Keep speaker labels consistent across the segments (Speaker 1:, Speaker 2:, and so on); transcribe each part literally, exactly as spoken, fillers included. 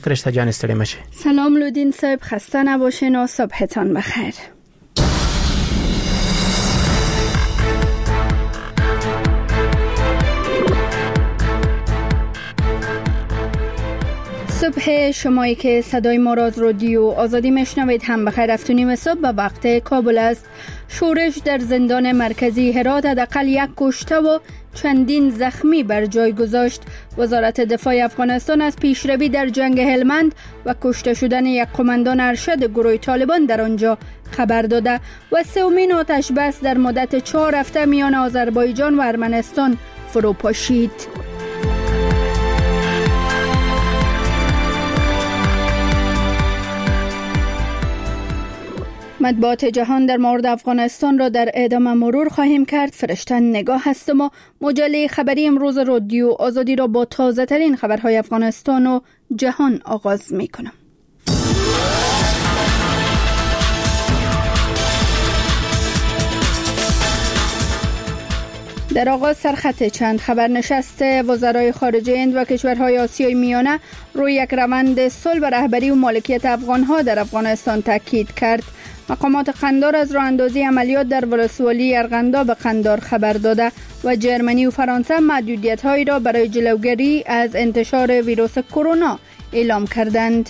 Speaker 1: فرشته جان استری مشه.
Speaker 2: سلام لودین صاحب، خسته نباشین و صبحتان بخیر. صبح شمایی که صدای ما را از رادیو آزادی میشنوید هم بخیر. هفت و نیم صبح به وقت کابل است. شورش در زندان مرکزی هرات حداقل یک کشته و چندین زخمی بر جای گذاشت. وزارت دفاع افغانستان از پیشروی در جنگ هلمند و کشته شدن یک قماندان ارشد گروه طالبان در آنجا خبر داده و سومین آتش بس در مدت چهار هفته میان آذربایجان و ارمنستان فرو پاشید. مطبوعات جهان در مورد افغانستان را در ادامه مرور خواهیم کرد. فرشته نگاه هستم و مجله خبری امروز رادیو آزادی را با تازه ترین خبرهای افغانستان و جهان آغاز می کنم. در آغاز سرخط چند خبر. نشست وزرای خارجه هند و کشورهای آسیای میانه روی یک روند صلح و رهبری و مالکیت افغانها در افغانستان تاکید کرد. مقامات قندار از راه اندازی عملیات در ولسوالی ارغندا به قندار خبر داده و جرمنی و فرانسه محدودیت‌هایی را برای جلوگیری از انتشار ویروس کرونا اعلام کردند.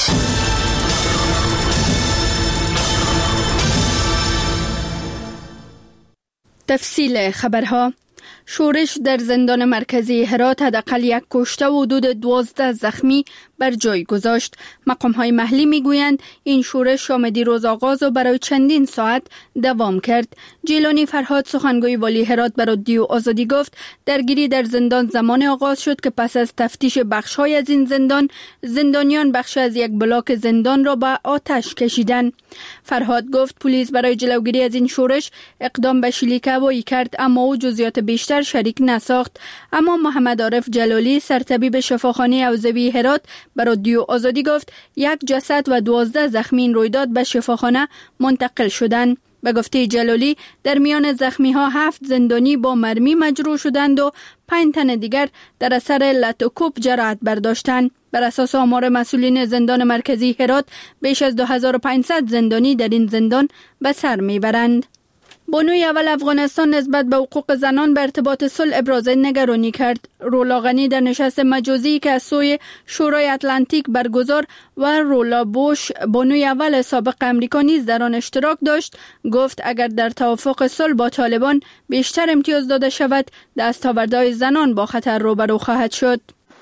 Speaker 2: تفصیل خبرها. شورش در زندان مرکزی هرات حداقل یک کشته و حدود دوازده زخمی بر جای گذاشت. مقام‌های محلی میگویند این شورش شام دیروز آغاز و برای چندین ساعت دوام کرد. جیلانی فرهاد سخنگوی والی هرات به رادیو آزادی گفت درگیری در زندان زمان آغاز شد که پس از تفتیش بخش‌های از این زندان، زندانیان بخش از یک بلاک زندان را به آتش کشیدند. فرهاد گفت پلیس برای جلوگیری از این شورش اقدام به شلیک هوایی کرد اما او جزئیات بیشتر شریک نساخت. اما محمد عارف جلالی سرطبیب شفاخانه حوزوی هرات به رادیو آزادی گفت یک جسد و دوازده زخمی این رویداد به شفاخانه منتقل شدند. به گفته جلالی در میان زخمی ها هفت زندانی با مرمی مجروح شدند و پنج تن دیگر در اثر لت و کوب جراحت برداشتند. بر اساس آمار مسئولین زندان مرکزی هرات بیش از دو هزار و پانصد زندانی در این زندان به سر میبرند. بانوی اول افغانستان نسبت به حقوق زنان به ارتباط صلح ابراز نگرانی کرد. رولا غنی در نشست مجازی که از سوی شورای اتلانتیک برگزار و رولا بوش بانوی اول سابق امریکا نیز در آن اشتراک داشت گفت اگر در توافق صلح با طالبان بیشتر امتیاز داده شود دستاوردهای زنان با خطر روبرو خواهد شد.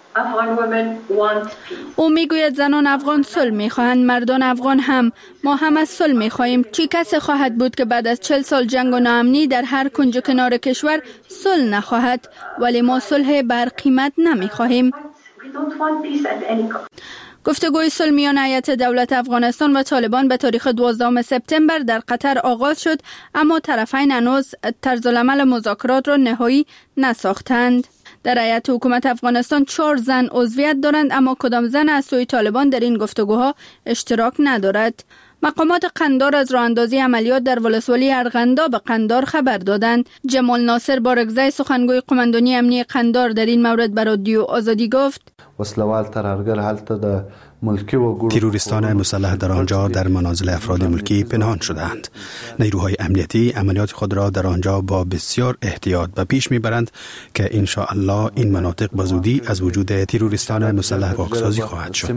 Speaker 2: او میگوید زنان افغان صلح میخواهند، مردان افغان هم. ما هم از صلح میخواهیم. چی کسی خواهد بود که بعد از چهل سال جنگ و ناامنی در هر کنج و کنار کشور صلح نخواهد؟ ولی ما صلح بر قیمت نمیخواهیم. گفتگوی صلح میان هیئت دولت افغانستان و طالبان به تاریخ دوازدهم سپتامبر در قطر آغاز شد اما طرفین هنوز طرزالعمل مذاکرات را نهایی نساختند. در هیئت حکومت افغانستان چهار زن عضویت دارند اما کدام زن از سوی طالبان در این گفتگوها اشتراک ندارد. مقامات قندار از راه اندازی عملیات در ولسوالی ارغندا به قندار خبر دادند. جمال ناصر بارگزای سخنگوی قماندانی امنیه قندار در این مورد به رادیو آزادی گفت
Speaker 3: وسلوال ترهګر هلته د ملکی و
Speaker 4: تروریستان مسلح در آنجا در منازل افراد ملکی پنهان شدند. نیروهای امنیتی عملیات خود را در آنجا با بسیار احتیاط به پیش میبرند که ان شاء الله این مناطق به زودی از وجود تروریستان مسلح پاکسازی خواهد شد.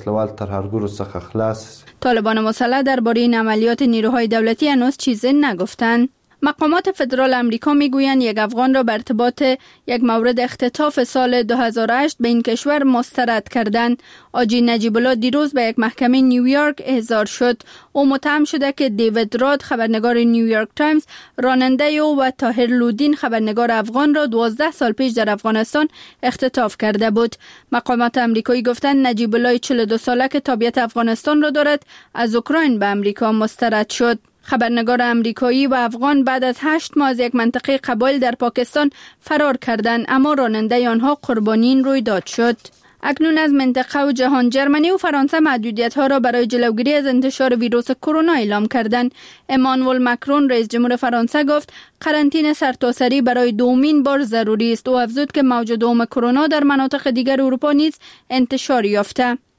Speaker 2: طالبان مسلح درباره این عملیات نیروهای دولتی هنوز چیزی نگفتند. مقامات فدرال امریکا میگویند یک افغان را به ارتباط یک مورد اختطاف سال دو هزار و هشت به این کشور مسترد کردند. آجی نجیب الله دیروز به یک محکمه نیویورک احضار شد. او متهم شده که دیوید راد خبرنگار نیویورک تایمز راننده او و طاهر لودین خبرنگار افغان را دوازده سال پیش در افغانستان اختطاف کرده بود. مقامات امریکایی گفتند نجیب الله چهل و دو ساله که تابعیت افغانستان را دارد از اوکراین به امریکا مسترد شد. خبرنگار امریکایی و افغان بعد از هشت ماه از یک منطقه قبایل در پاکستان فرار کردند اما راننده آنها قربانی این رویداد شد. اکنون از منطقه و جهان جرمنی و فرانسه محدودیت‌ها را برای جلوگیری از انتشار ویروس کرونا اعلام کردند. امانوئل مکرون رئیس جمهور فرانسه گفت قرنطینه سرتاسری برای دومین بار ضروری است. او افزود که موج دوم کرونا در مناطق دیگر اروپا نیز انتشار یافته.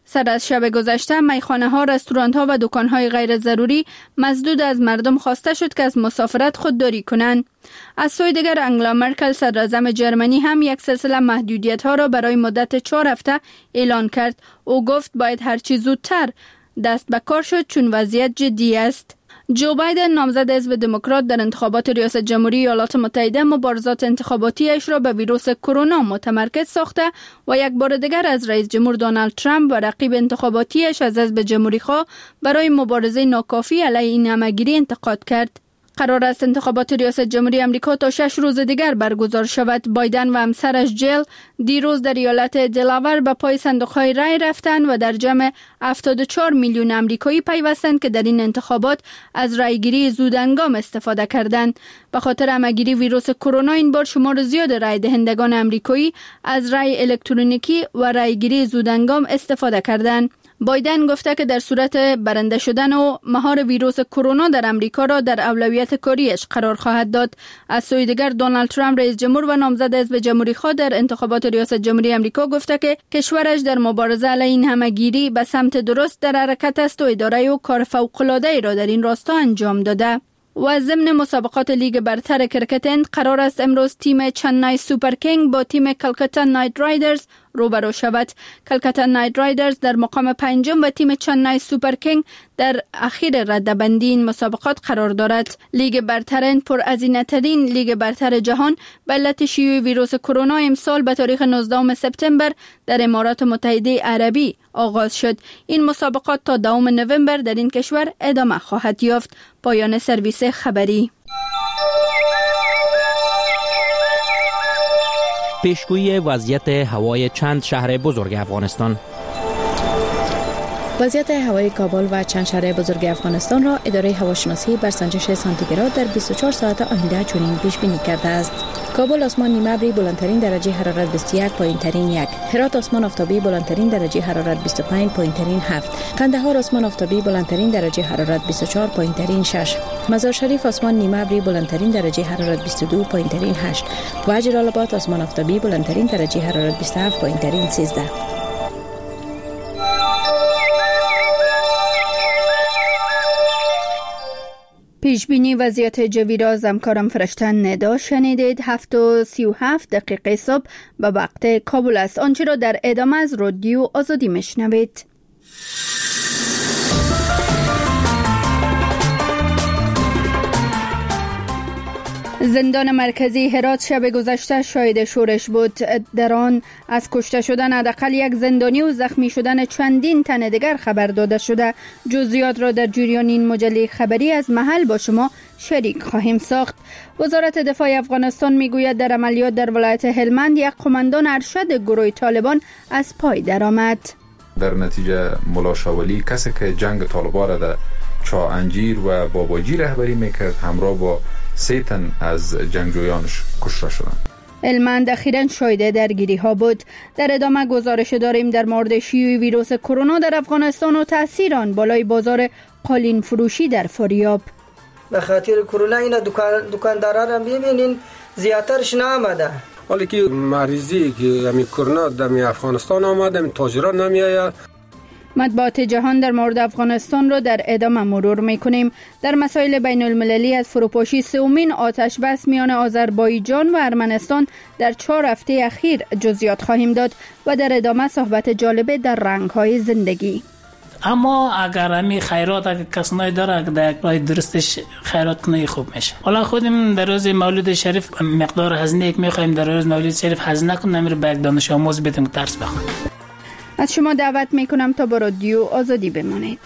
Speaker 2: سر از شب گذشته میخانه ها، رستوران ها و دکان های غیر ضروری مسدود از مردم خواسته شد که از مسافرت خودداری کنند. از سوی دیگر انگلا مرکل صدراعظم جرمنی هم یک سلسله محدودیت ها را برای مدت چهار هفته اعلان کرد. او گفت باید هر چی زودتر دست به کار شد چون وضعیت جدی است. جو بایدن نامزد حزب دموکرات در انتخابات ریاست جمهوری ایالات متحده مبارزات انتخاباتیش را به ویروس کرونا متمرکز ساخته و یک بار دیگر از رئیس جمهور دونالد ترامپ و رقیب انتخاباتیش از حزب جمهوری‌خواه برای مبارزه ناکافی علیه این همه‌گیری انتقاد کرد. قرار است انتخابات ریاست جمهوری آمریکا تا شش روز دیگر برگزار شود. بایدن و همسرش جیل دیروز در ایالت دلاور به پای صندوق‌های رای رفتند و در جمع هفتاد و چهار میلیون آمریکایی پیوستند که در این انتخابات از رایگیری زودهنگام استفاده کردند. به خاطر همه‌گیری ویروس کرونا این بار شمار زیاد رای دهندگان آمریکایی از رای الکترونیکی و رایگیری زودهنگام استفاده کردند. بایدن گفته که در صورت برنده شدن و مهار ویروس کرونا در امریکا را در اولویت کاریش قرار خواهد داد. از سوی دیگر دونالد ترامپ رئیس جمهور و نامزد حزب جمهوری‌خواه در انتخابات ریاست جمهوری آمریکا گفته که کشورش در مبارزه علیه این همه‌گیری به سمت درست در حرکت است و اداره و کار فوق‌العاده‌ای را در این راستا انجام داده. و ضمن مسابقات لیگ برتر کرکت هند قرار است امروز تیم چنای سوپر کینگ با تیم کلکتا نایت رایدرز روبرو شود. کلکتا نایت رایدرز در مقام پنجم و تیم چنای سوپر کینگ در اخیر رده‌بندی این مسابقات قرار دارد. لیگ برتر هند پرهزینه‌ترین لیگ برتر جهان به علت شیوع ویروس کرونا امسال به تاریخ نوزدهم سپتامبر در امارات متحده عربی آغاز شد. این مسابقات تا دوم نوامبر در این کشور ادامه خواهد یافت. پایان سرویس خبری.
Speaker 1: پیشگویی وضعیت هوای چند شهر بزرگ افغانستان.
Speaker 5: وضعیت هوای کابل و چند شهر بزرگ افغانستان را اداره هواشناسی بر سنجش سانتیگراد در بیست و چهار ساعت آینده چنین پیش بینی کرده است. کابل آسمان نیمه ابری بلندترین درجه حرارت بیست و یک پایین ترین یک، هرات آسمان آفتابی بلندترین درجه حرارت بیست و پنج پایین ترین هفت، قندهار آسمان آفتابی بلندترین درجه حرارت بیست و چهار پایین ترین شش، مزار شریف آسمان نیمه ابری بلندترین درجه حرارت بیست و دو پایین ترین هشت و جلال آباد آسمان آفتابی بلندترین درجه حرارت بیست و هفت پایین ترین سیزده.
Speaker 2: پیش بینی وضعیت جوی را از همکارم فرشتن ندا شنیدید. هفت و سی و هفت دقیقه صبح به وقت کابل است. آنچه را در ادامه از رادیو آزادی میشنوید. زندان مرکزی هرات شب گذشته شاهد شورش بود. در آن از کشته شدن حداقل یک زندانی و زخمی شدن چندین تن دیگر خبر داده شده. جزئیات را در جریان این مجله خبری از محل با شما شریک خواهیم ساخت. وزارت دفاع افغانستان میگوید در عملیات در ولایت هلمند یک قماندان ارشد گروه طالبان از پای درآمد.
Speaker 6: در نتیجه ملا شاولی کسی که جنگ طالبان را در چا انجیر و باباجی رهبری میکرد همراه با سه تن از جنگجویانش کشته شدند.
Speaker 2: هلمند اخیراً شاهد درگیری ها بود. در ادامه گزارش داریم در مورد شیوع ویروس کرونا در افغانستان و تاثیر آن بالای بازار قالین فروشی در فاریاب.
Speaker 7: به خاطر کرونا اینا دکان دکاندارا را ببینین زیاترش نامده.
Speaker 8: حالی که مریضی که همین کرونا در افغانستان آمده، همین تاجرا نمیآید.
Speaker 2: مطبوعات جهان در مورد افغانستان را در ادامه مرور میکنیم. در مسائل بین المللی از فروپاشی سومین آتش بس میان آذربایجان و ارمنستان در چهار هفته اخیر جزئیات خواهیم داد و در ادامه صحبت جالب در رنگ‌های زندگی.
Speaker 9: اما اگر همی خیرات اگر کسانی داره در یک راه درستش خیرات کنه خوب میشه. حالا خودم در روز مولد شریف مقدار هزینه یک میخوایم در روز مولد شریف هزینه کنیم میره به یک دانش آموز بدیم درس بخونه.
Speaker 2: از شما دعوت میکنم تا با رادیو آزادی بمانید.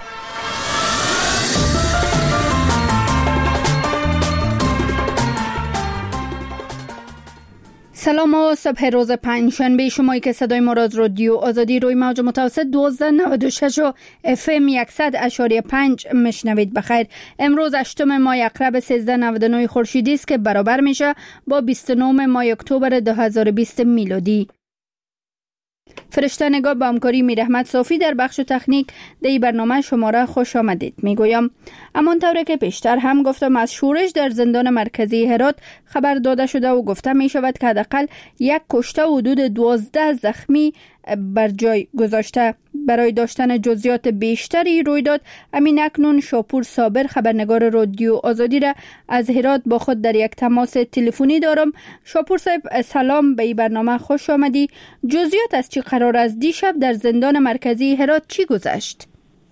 Speaker 2: سلام و صبح روز پنجشنبه شمایی که صدای ما را از رادیو آزادی روی موج متوسط دوازده نود و شش و اف ام صد اشاری پنج مشنوید. بخیر. امروز هشتم ماه اقرب سیزده نود و نه خورشیدی است که برابر میشه با بیست و نه ماه اکتبر دو هزار و بیست میلادی. فرشته نگاه با همکاری میرحمت صافی در بخش تکنیک در برنامه شما را خوش آمدید میگویم. اما طوری که پیشتر هم گفتم از شورش در زندان مرکزی هرات خبر داده شده و گفته می شود که حداقل یک کشته و حدود دوازده زخمی بر جای گذاشته. برای داشتن جزئیات بیشتری رویداد، امین اکنون شاپور صابر خبرنگار رادیو آزادی را از هرات با خود در یک تماس تلفنی دارم. شاپور صاحب سلام، به این برنامه خوش آمدی. جزئیات از چی قرار است؟ دیشب در زندان مرکزی هرات چی گذشت؟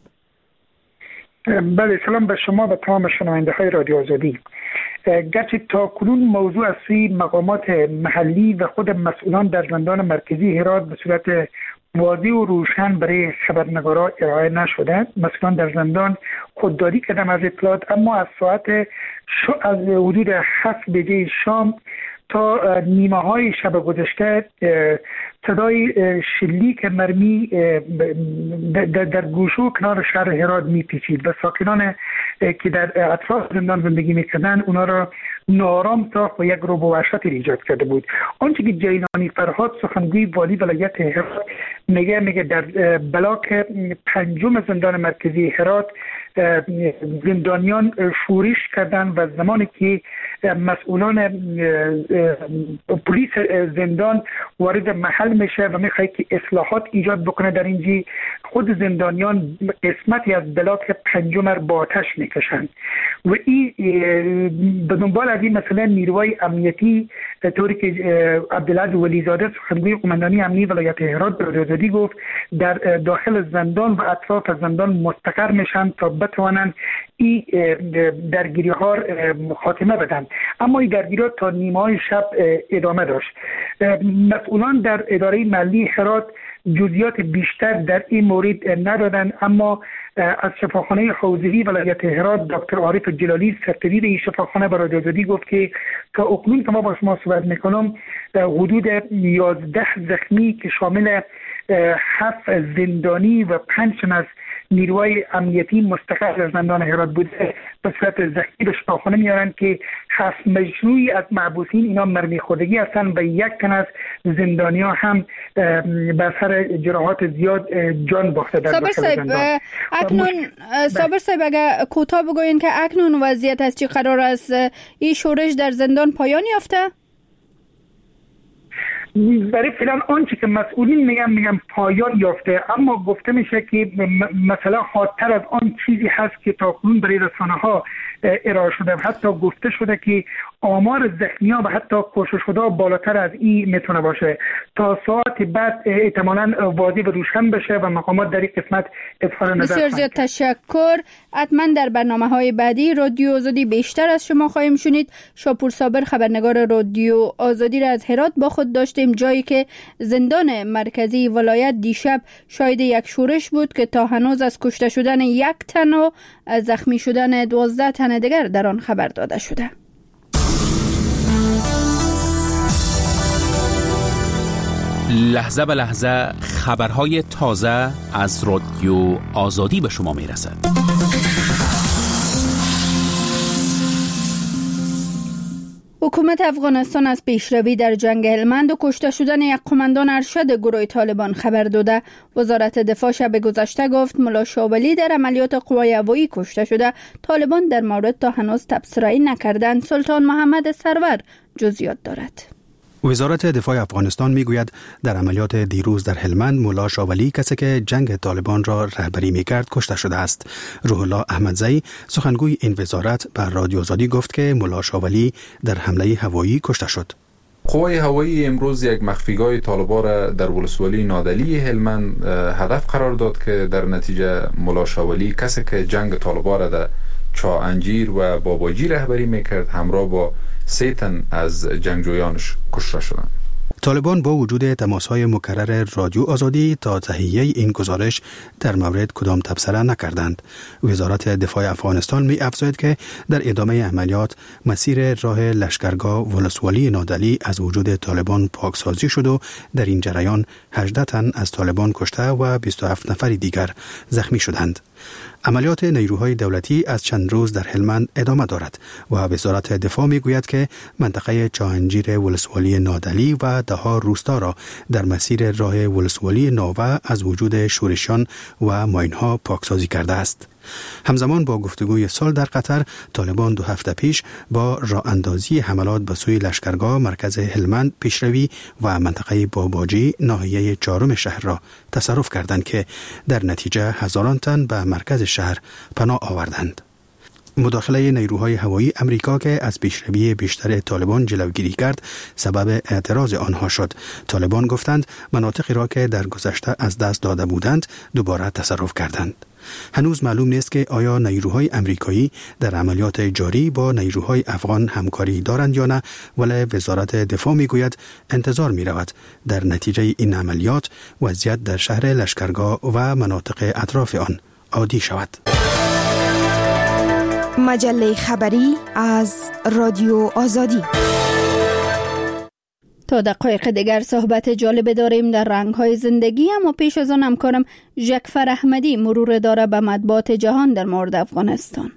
Speaker 10: بله، سلام به شما و تمام شنونده های رادیو آزادی. گرچه تا کنون موضوع از سوی مقامات محلی و خود مسئولان در زندان مرکزی هرات به صورت واضح و روشن برای خبرنگاران ارائه نشده، مسئولان در زندان خودداری کردن از اطلاعات، اما از ساعت شو از حدود هفت بجه شام تا نیمه های شب گذشته صدای شلیک مرمی در گوشه و کنار شهر هرات میپیچید و ساکنان که در اطراف زندان زندگی میکردن اونا را نارام ساخت و یک رعب و وحشت ایجاد کرده بود. آنچه که جیلانی فرهاد سخنگوی والی ولایت هرات میگه میگه در بلاک پنجم زندان مرکزی هرات زندانیان شورش کردن و زمانی که مسئولان پلیس زندان وارد محل میشه و میخواد که اصلاحات ایجاد بکنه در اینجی، خود زندانیان قسمتی از بلاک پنجم را با آتش میکشند و این به دنبال از این مثلا نیروهای امنیتی طوری که عبدالعزیز ولیزاده سخنگوی قماندانی امنی ولایت هرات به رادیو آزادی گفت در داخل زندان و اطراف زندان مستقر میشن تا بتوانند این درگیری ها خاتمه بدن. اما این درگیری ها تا نیمه های شب ادامه داشت. مسئولان در اداره محلی هرات جزئیات بیشتر در این مورد ندادن، اما از شفاخانه حوزوی ولایت هرات دکتر عارف جلالی سرپرست این شفاخانه به رادیو آزادی گفت که تا اکنون که ما با شما صحبت میکنم حدود یازده زخمی که شامل هفت زندانی و پنج تن از نیروهای امنیتی مستقر در زندان هرات بوده به صورت زخمی به شفاخانه میارن که هفت مجموعی از محبوسین اینا مرمی خوردگی هستن و یک تن از زندانیان هم به اثر جراحات زیاد جان باخته در داخل زندان.
Speaker 2: اکنون صابر صاحب اگر کوتاه بگوین که اکنون وضعیت از چی قرار است؟ این شورش در زندان پایان یافته؟
Speaker 10: برای فعلا آنچه که مسئولین میگن میگن پایان یافته، اما گفته میشه که مثلا حادتر از آن چیزی هست که تا کنون برای رسانه ها ارائه شده. حتی گفته شده که آمار زخمی ها و حتی کشته شده ها بالاتر از این میتونه باشه. تا ساعت بعد احتمالاً واضح و روشن بشه و مقامات در این قسمت اظهار نظر
Speaker 2: بسیار زیاد تشکر. حتما در برنامه های بعدی رادیو آزادی بیشتر از شما خواهیم شنید. شاپور صابر خبرنگار رادیو آزادی را از هرات با خود داشتیم، جایی که زندان مرکزی ولایت دیشب شاهد یک شورش بود که تا هنوز از کشته شدن یک تن و زخمی شدن دوازده تن دیگر در آن خبر داده شده.
Speaker 1: لحظه به لحظه خبرهای تازه از رادیو آزادی به شما میرسد.
Speaker 2: حکومت افغانستان از پیشروی در جنگ هلمند و کشته شدن یک قماندان ارشد گروه طالبان خبر داده. وزارت دفاع شب گذشته گفت ملا شاولی در عملیات قوای هوایی کشته شده. طالبان در مورد تا هنوز تبصره‌ای نکردند. سلطان محمد سرور جزئیات دارد.
Speaker 4: وزارت دفاع افغانستان میگوید در عملیات دیروز در هلمند ملا شاولی، کسی که جنگ طالبان را رهبری میکرد، کشته شده است. روح الله احمدزئی سخنگوی این وزارت بر رادیو آزادی گفت که ملا شاولی در حمله هوایی کشته شد.
Speaker 6: قوای هوایی امروز یک مخفیگاه طالبان را در ولسوالی نادلی هلمند هدف قرار داد که در نتیجه ملا شاولی، کسی که جنگ طالبان را در چا انجیر و باباجی رهبری میکرد، همراه با سه تن از جنگجویانش کشته شدند.
Speaker 4: طالبان با وجود تماس‌های مکرر رادیو آزادی تا تهیه این گزارش در مورد کدام تبصره نکردند. وزارت دفاع افغانستان می افزاید که در ادامه عملیات مسیر راه لشکرگاه ولسوالی نادلی از وجود طالبان پاکسازی شد و در این جریان هجده تن از طالبان کشته و بیست و هفت نفر دیگر زخمی شدند. عملیات نیروهای دولتی از چند روز در هلمند ادامه دارد و وزارت دفاع می گوید که منطقه چاهنجیر ولسوالی نادلی و داخل ها روستا را در مسیر راه ولسوالی ناوه از وجود شورشیان و ماین‌ها پاکسازی کرده است. همزمان با گفتگوی سال در قطر، طالبان دو هفته پیش با راه اندازی حملات به سوی لشکرگاه مرکز هلمند پیشروی و منطقه باباجی ناحیه چهارم شهر را تصرف کردند که در نتیجه هزاران تن به مرکز شهر پناه آوردند. مداخله نیروهای هوایی امریکا که از پیشروی بیشتر طالبان جلوگیری کرد سبب اعتراض آنها شد. طالبان گفتند مناطقی را که در گذشته از دست داده بودند دوباره تصرف کردند. هنوز معلوم نیست که آیا نیروهای امریکایی در عملیات جاری با نیروهای افغان همکاری دارند یا نه، ولی وزارت دفاع میگوید انتظار می رود در نتیجه این عملیات وضعیت در شهر لشکرگاه و مناطق اطراف آن عادی شود.
Speaker 11: مجله خبری از رادیو آزادی.
Speaker 2: تا دقایق دیگر صحبت جالب داریم در رنگ‌های زندگی، اما پیش از آن همکارم ژکفر احمدی مرور داره به مطبوعات جهان در مورد افغانستان.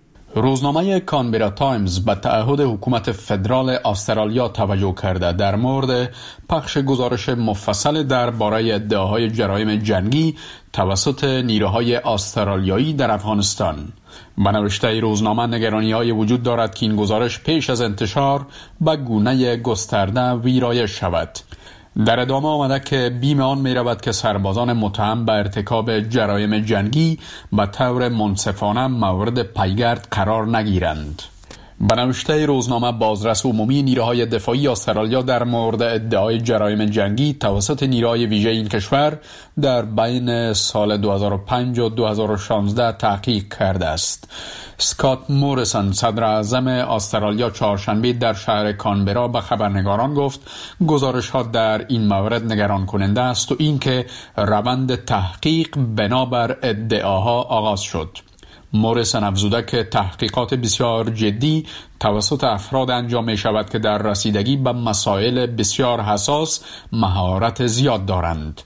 Speaker 1: روزنامه کانبرا تایمز به تعهد حکومت فدرال استرالیا توجه کرده در مورد پخش گزارش مفصل درباره ادعاهای جرایم جنگی توسط نیروهای استرالیایی در افغانستان. به نوشته روزنامه نگرانی‌های وجود دارد که این گزارش پیش از انتشار به گونه گسترده ویرایش شود. در ادامه آمده که بیم آن می رود که سربازان متهم به ارتکاب جرایم جنگی به طور منصفانه مورد پیگرد قرار نگیرند. به نوشته روزنامه بازرس عمومی نیروهای دفاعی استرالیا در مورد ادعای جرایم جنگی توسط نیروهای ویژه این کشور در بین سال دو هزار و پنج و دو هزار و شانزده تحقیق کرده است. اسکات موریسون صدر اعظم استرالیا چهارشنبه در شهر کانبرا به خبرنگاران گفت گزارش ها در این مورد نگران کننده است و اینکه روند تحقیق بنابر ادعاها آغاز شد. موریسون افزوده که تحقیقات بسیار جدی توسط افراد انجام می شود که در رسیدگی به مسائل بسیار حساس مهارت زیاد دارند.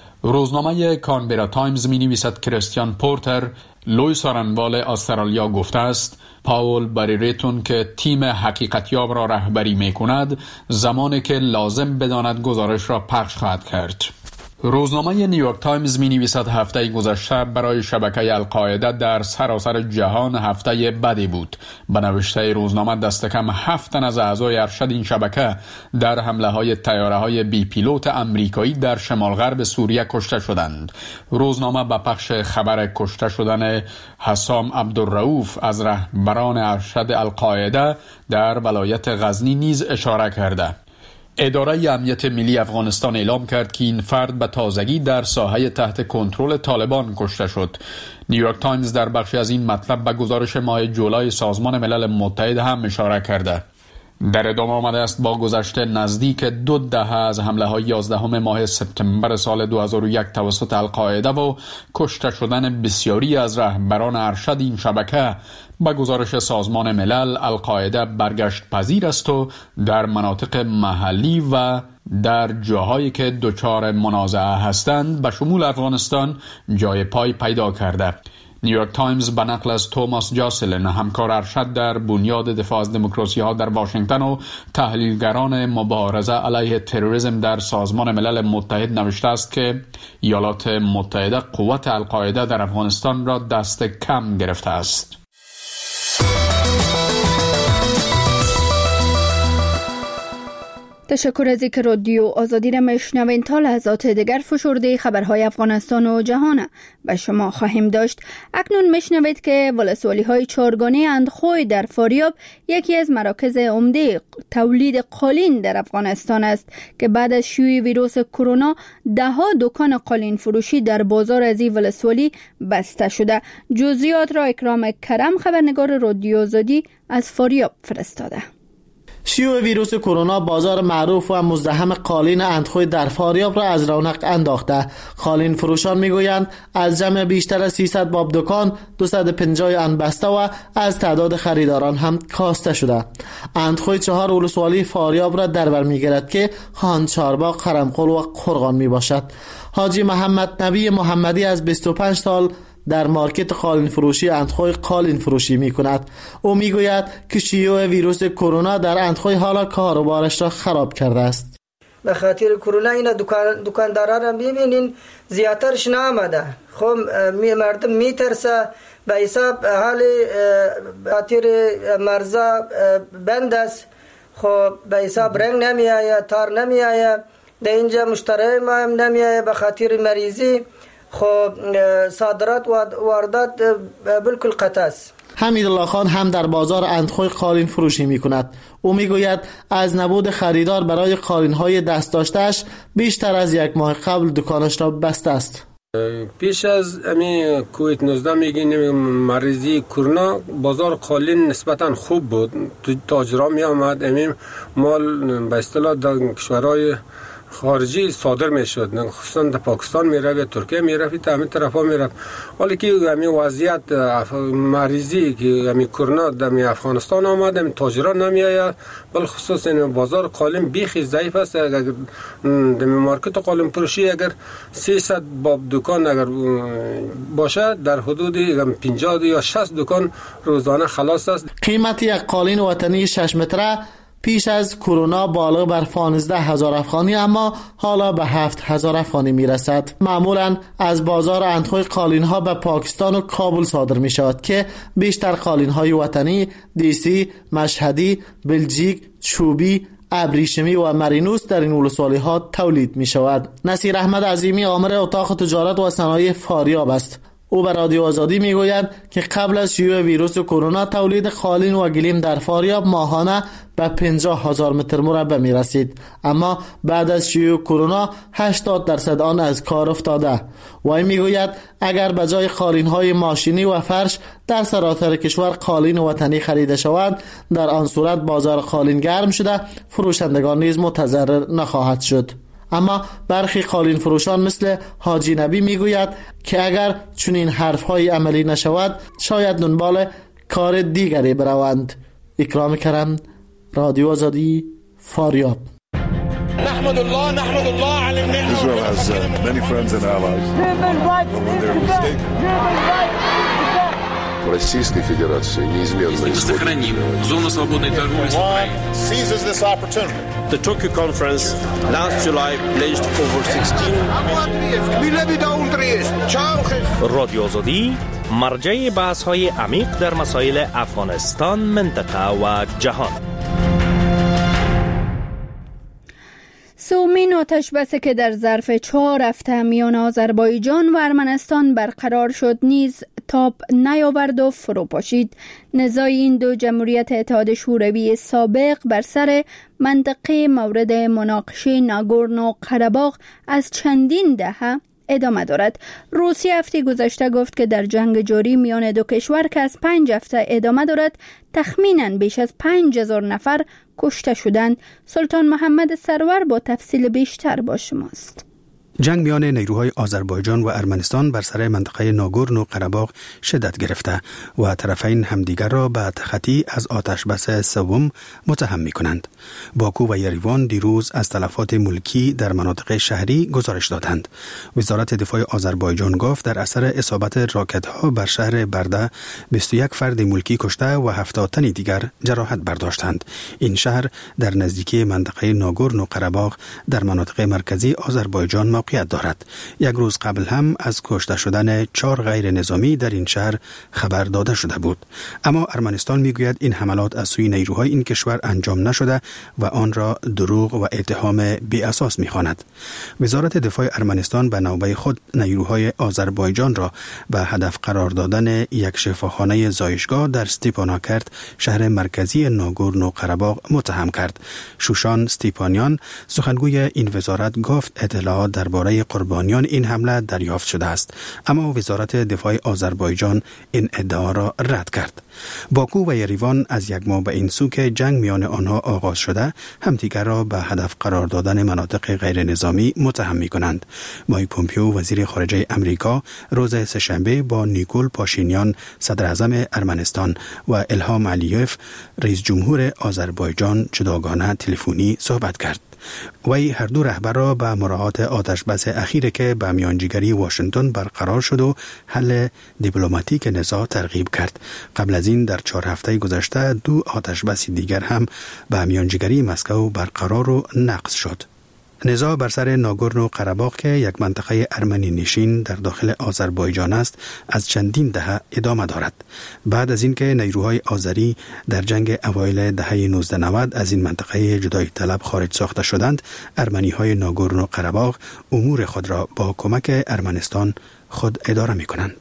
Speaker 1: روزنامه کانبرا تایمز می نویسد کریستیان پورتر لوی سارنوال استرالیا گفته است پاول بریریتون که تیم حقیقتیاب را رهبری می کند زمانی که لازم بداند گزارش را پخش خواهد کرد. روزنامه نیویورک تایمز می نویسد هفته گذشته برای شبکه القاعده در سراسر جهان هفته بدی بود. به نوشته روزنامه دست کم هفت تن از اعضای ارشد این شبکه در حمله های تیاره های بی پیلوت امریکایی در شمال غرب سوریه کشته شدند. روزنامه به پخش خبر کشته شدن حسام عبدالرؤوف از رهبران ارشد القاعده در ولایت غزنی نیز اشاره کرده. اداره امنیت ملی افغانستان اعلام کرد که این فرد به تازگی در ساحه تحت کنترل طالبان کشته شد. نیویورک تایمز در بخشی از این مطلب به گزارش ماه جولای سازمان ملل متحد هم اشاره کرده. در ادامه آمده است با گذشت نزدیک دو دهه از حمله های یازدهم ماه سپتامبر سال دو هزار و یک توسط القاعده و کشته شدن بسیاری از رهبران ارشد این شبکه، با گزارش سازمان ملل القاعده برگشت پذیر است و در مناطق محلی و در جاهایی که دچار منازعه هستند به شمول افغانستان جای پای پیدا کرده. نیویورک تایمز به نقل از توماس جاسلن همکار ارشد در بنیاد دفاع از دموکراسی ها در واشنگتن و تحلیلگران مبارزه علیه تروریسم در سازمان ملل متحد نوشته است که ایالات متحده قوت القاعده در افغانستان را دست کم گرفته است.
Speaker 2: تشکر از اینکه رادیو آزادی را میشنوین. تا لحظات دیگر فشرده خبرهای افغانستان و جهان به شما خواهیم داشت. اکنون میشنوید که ولسوالی های چارگانه اندخوی در فاریاب یکی از مراکز عمده تولید قالین در افغانستان است که بعد از شیوع ویروس کرونا ده ها دکان قالین فروشی در بازار از این ولسوالی بسته شده. جزئیات را اکرام کرم خبرنگار رادیو آزادی از فاریاب فرستاده.
Speaker 12: شیوع ویروس کرونا بازار معروف و مزدحم قالین اندخوی در فاریاب را از رونق انداخته. قالین فروشان میگویند از جمع بیشتر از سیصد باب دکان دویست و پنجاه آن بسته و از تعداد خریداران هم کاسته شده. اندخوی چهار ولسوالی فاریاب را در بر میگیرد که خان چارباغ، قرمقل و قرغان می باشد. حاجی محمد نبی محمدی از بیست و پنج سال در مارکت قالین فروشی اندخوی قالین فروشی می کند. او می گوید که شیوع ویروس کرونا در اندخوی حالا کاروبارش را خراب کرده است.
Speaker 7: به خاطر کرونا اینا دکان دکاندارا را ببینین زیاترش نامده. خب می مردم میترسه به حساب حال خاطر مرزا بند است. خب به حساب رنگ نمی آید، تار نمی آید، در اینجا مشتری ما هم نمی آید به خاطر مریضی. خب صادرات و واردات بالکل قطع است.
Speaker 12: حمیدالله خان هم در بازار اندخوی قالین فروشی می کند. او می گوید از نبود خریدار برای قالین های دست داشتهش بیشتر از یک ماه قبل دکانش را بسته است.
Speaker 8: پیش از امی کووید نوزده میگین مریضی کرونا بازار قالین نسبتا خوب بود. تاجرها می آمد امی مال به اصطلاح در کشورهای خارجی صادر میشد، خصوصا در پاکستان میره، ترکیه میره، تا همین طرفا میره. ولی که همین وضعیت مریضی که همین کرونا در افغانستان آمد، همین تاجران نمیآید، بل خصوص این بازار قالین بیخی ضعیف است. اگر در مارکت قالین فروشی اگر سیصد باب دکان اگر باشه، در حدود پنجاه یا شصت دکان روزانه خلاص است.
Speaker 12: قیمت یک قالین وطنی شش متره پیش از کرونا بالغ بر پانزده هزار افغانی، اما حالا به هفت هزار افغانی می رسد. معمولا از بازار اندخوی قالین ها به پاکستان و کابل صادر می شود که بیشتر قالین های وطنی دیسی، مشهدی، بلژیک، چوبی، ابریشمی و مرینوس در این ولسوالی ها تولید می شود. نصیر احمد عظیمی آمر اتاق تجارت و صنایع فاریاب است. او به رادیو آزادی میگوید که قبل از شیوع ویروس کرونا تولید قالین و گلیم در فاریاب ماهانه به پنجاه هزار متر مربع می رسید، اما بعد از شیوع کرونا هشتاد درصد آن از کار افتاده. و این میگوید اگر به جای قالین های ماشینی و فرش در سراسر کشور قالین وطنی خریده شود، در آن صورت بازار قالین گرم شده، فروشندگان نیز متضرر نخواهد شد. اما برخی قالین فروشان مثل حاجی نبی میگوید که اگر چنین حرف‌های عملی نشود شاید دنبال کار دیگری بروند. اکرام کرم، رادیو آزادی، فاریاب.
Speaker 13: نحمد الله نحمد الله علی النعمة. Israel has uh, many friends and allies. When they're mistaken.
Speaker 14: Российской Федерации неизменно
Speaker 15: сохраним зону свободной торговли с Украиной.
Speaker 13: Seizes this opportunity.
Speaker 16: The Tokyo conference last July pledged over sixteen.
Speaker 17: رادیو آزادی مرجع بحث‌های عمیق در مسائل افغانستان، منطقه و جهان.
Speaker 2: سومین آتش بسی که در ظرف چهار هفته میان آذربایجان و ارمنستان برقرار شد نیز تاب نیاورد و فرو پاشید. نزاع این دو جمهوریت اتحاد شوروی سابق بر سر منطقه مورد مناقشه ناگورنو قره‌باغ از چندین دهه ادامه دارد. روسیه هفته گذشته گفت که در جنگ جاری میان دو کشور که از پنج هفته ادامه دارد تخمیناً بیش از پنج هزار نفر کشته شدند. سلطان محمد سرور با تفصیل بیشتر با شماست.
Speaker 4: جنگ میان نیروهای آذربایجان و ارمنستان بر سر منطقه ناگورنو قره‌باغ شدت گرفته و طرفین همدیگر را به تخطی از آتش بس سوم متهم می کنند. باکو و یریوان دیروز از تلفات ملکی در مناطق شهری گزارش دادند. وزارت دفاع آذربایجان گفت در اثر اصابت راکت ها بر شهر برده بیست و یک فرد ملکی کشته و هفتاد تن دیگر جراحت برداشتند. این شهر در نزدیکی منطقه ناگورنو قره‌باغ در مناطق مرکزی آذربایجان موقعیت دارد. یک روز قبل هم از کشته شدن چهار غیر نظامی در این شهر خبر داده شده بود. اما ارمنستان میگوید این حملات از سوی نیروهای این کشور انجام نشده و آن را دروغ و اتهام بی اساس میخواند. وزارت دفاع ارمنستان به نوبه خود نیروهای آذربایجان را به هدف قرار دادن یک شفاخانه زایشگاه در ستیپاناکرت شهر مرکزی ناگورنو قره‌باغ متهم کرد. شوشان ستیپانیان سخنگوی این وزارت گفت اطلاعات درباره قربانیان این حمله دریافت شده است، اما وزارت دفاع آذربایجان این ادعا را رد کرد. باکو و یریوان از یک ماه به این سو که جنگ میان آنها آغاز شده همدیگر را به هدف قرار دادن مناطق غیر نظامی متهم می کنند. مایک پومپیو وزیر خارجه امریکا روز سه‌شنبه با نیکول پاشینیان صدر اعظم ارمنستان و الهام علیوف رئیس جمهور آذربایجان جداگانه تلفنی صحبت کرد. وی هر دو رهبر را به مراعات آتش بس اخیری که به میانجیگری واشنگتن برقرار شد و حل دیپلماتیک نزاع ترغیب کرد. قبل از این در چهار هفته گذشته دو آتش بس دیگر هم به میانجیگری مسکو برقرار و نقض شد. نزاع بر سر ناگورنو قره‌باغ که یک منطقه ارمنی نشین در داخل آذربایجان است از چندین دهه ادامه دارد. بعد از اینکه نیروهای آذری در جنگ اوایل دهه نوزده نود از این منطقه جدایی طلب خارج ساخته شدند، ارمنی‌های ناگورنو قره‌باغ امور خود را با کمک ارمنستان خود اداره می‌کنند.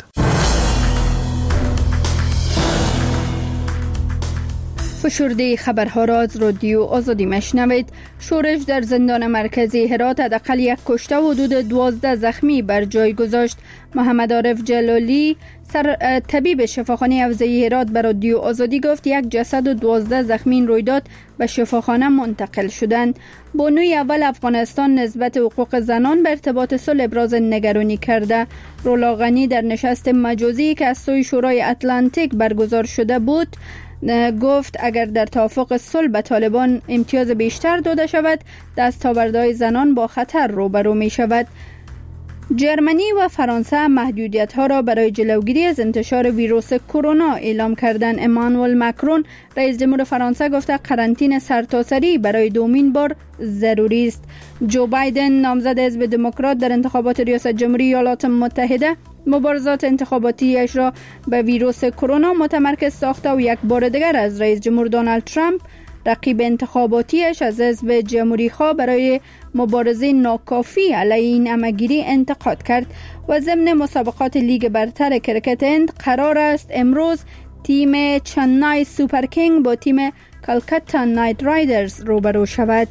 Speaker 2: فشرده خبرها را از رادیو آزادی مشنوید. شورش در زندان مرکزی هرات حداقل یک کشته و حدود دوازده زخمی بر جای گذاشت. محمد عارف جلالی سر طبیب شفاخانه حوزه هرات بر رادیو آزادی گفت یک جسد و دوازده زخمی این رویداد به شفاخانه منتقل شدند. بانوی اول افغانستان نسبت حقوق زنان به ارتباط صلح ابراز نگرانی کرده. رولا غنی در نشست مجازی که از سوی شورای اتلانتیک برگزار شده بود گفت اگر در توافق صلح به طالبان امتیاز بیشتر داده شود، دستاوردهای زنان با خطر روبرو می شود. جرمنی و فرانسه محدودیت ها را برای جلوگیری از انتشار ویروس کرونا اعلام کردند. امانوئل مکرون رئیس جمهور فرانسه گفته قرنطینه سرتاسری برای دومین بار ضروری است. جو بایدن نامزد حزب دموکرات در انتخابات ریاست جمهوری ایالات متحده مبارزات انتخاباتیش را به ویروس کرونا متمرکز ساخته و یک بار دیگر از رئیس جمهور دونالد ترامپ رقیب انتخاباتیش از حزب جمهوری خواه برای مبارزه ناکافی علیه این همه‌گیری انتقاد کرد. و ضمن مسابقات لیگ برتر کرکت هند قرار است امروز تیم چنای سوپر کینگ با تیم کلکتا نایت رایدرز روبرو شود.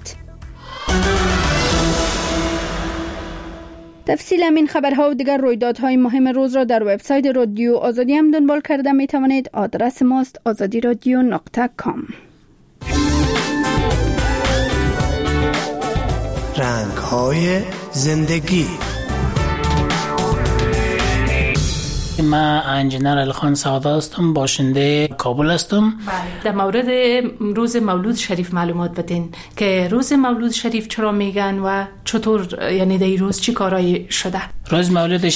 Speaker 2: تفصیل همین خبرها و دیگر رویدادهای مهم روز را در وبسایت رادیو آزادی هم دنبال کرده می توانید. آدرس ماست آزادی رادیو نقطه کام.
Speaker 18: رنگ‌های زندگی.
Speaker 9: من انجینر الخان سعاده هستم، باشنده کابل هستم.
Speaker 19: در مورد روز مولود شریف معلومات بدین که روز مولود شریف چرا میگن و چطور، یعنی در این روز چی کارایی شده؟
Speaker 9: روز مولد